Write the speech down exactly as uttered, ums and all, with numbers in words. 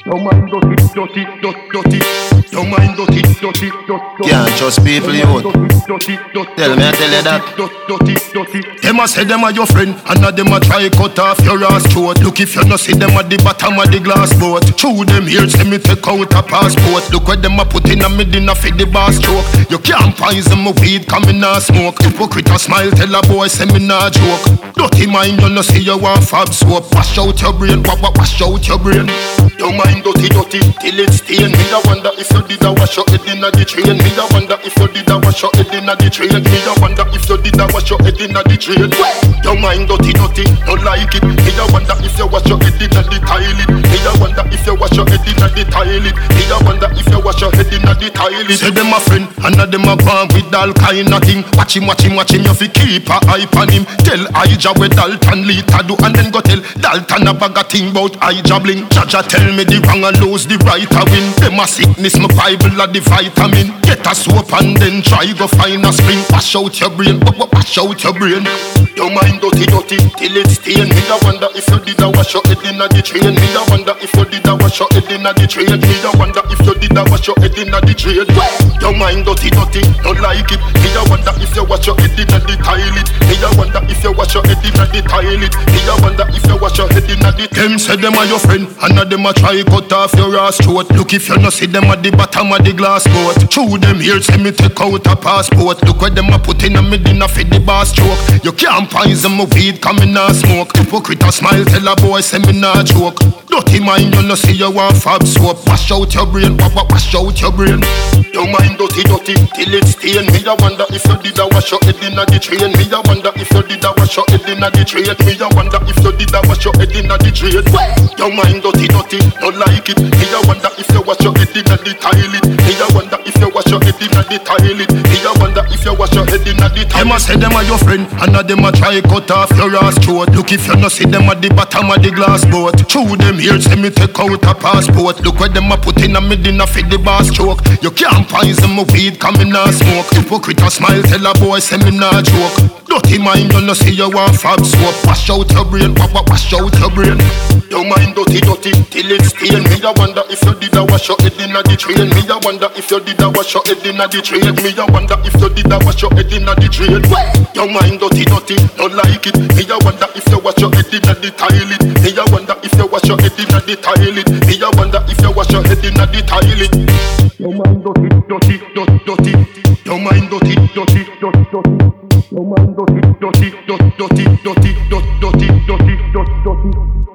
Don't mind dirty, dirty, dirty, dirty. Don't mind dirty, dirty, dirty. Can't trust people, you would. Tell me, I tell you that. Them a say them a your friend, and a them a try cut off your ass throat. Look if you no see them at the bottom of the glass boat. Through them here, say me take out a passport. Look what them a put in a me dinner for the bar stroke. You can't poison my weed, come in a smoke. Hypocrite a smile, tell a boy say me nah joke. Dirty mind, you no see you want fab soap. Wash out your brain, wa wa wash out your brain. Don't mind dirty, dirty, till it's stain. Me a wonder if you did a wash your head inna the train. Me a wonder if you did a wash your head inna the train. Me a wonder if you did a wash your head inna the train. Don't mind dirty, dirty, don't like it. Me a wonder if you wash your head inna the toilet. Me a wonder if you wash your head inna the toilet. Me a wonder if you wash your head inna the toilet. Say them a friend, and a them a gone with all kind of thing. Watch him, watch him, watch him. You fi keep a eye on him. Tell Ija where Dalton Lita do, and then go tell Dalton a bag a thing bout Ija bling. Jaja tell me the wrong and lose the right a win. Them a sickness, my Bible a the vitamin. Get a soap and then try go find a spring. Wash out your brain, wash out your brain. Don't mind dirty, dirty, till it's stain. Me a wonder if you did a wash your head inna the train. Me a wonder if you did a wash your head inna the train. Me a wonder if you did a wash your head inna the train. Don't mind dirty, dirty, don't like it. Me a wonder if you wash your head inna the toilet. Me a wonder if you wash your head inna the toilet. Me a wonder if you wash your head inna the. Them say them are your friend, and a them a try cut off your ass throat. Look if you no see them at the bottom of the glass boat. Through them here, say me take out a passport. Look where them a put in a me dinner for the bar stroke. You can't poison my weed, come in and smoke. Hypocrite a smile, tell a boy say me nah joke. Dirty mind, you no see you want fab soap. Wash out your brain, wa wa wash out your brain. Don't mind dirty, dirty, till it's stain. Me a wonder if you did a wash your head inna the train. Me a wonder if you did a wash your head inna the train. Me a wonder if you did a wash your head inna the train. Don't mind dirty, dirty, don't like it. Me a wonder if you wash your head inna the toilet. Me a wonder if you wash your head inna the toilet. Me a wonder if you wash your head inna the toilet. Them a say them a your friend, and a them a try cut off your ass throat. Look if you no see them at the bottom of the glass boat. Through them here, say me take out a passport. Look where them a put in a me dinner for the bar stroke. You can't poison my weed, come in and smoke. Hypocrite a smile, tell a boy say me nah joke. Dirty mind, you no see you want fab soap. Wash out your brain, wa wa wash out your brain. Don't mind dirty, dirty, till it's stain. Me a wonder if you did a wash your head inna the train. Me a wonder if you did a wash your head inna the train. Me a wonder if you did a wash your head inna the train. Don't mind dirty, dirty, don't like it. Me a wonder if you wash your head inna the toilet. Me a wonder if you wash your head inna the toilet. Me a wonder if you wash your head inna the toilet. Don't mind dirty, dirty, dirty, dirty. Don't mind dirty, dirty, dirty, dirty. Don't mind dirty, dirty, dirty, dirty, dirty, dirty, dirty, dirty, dirty.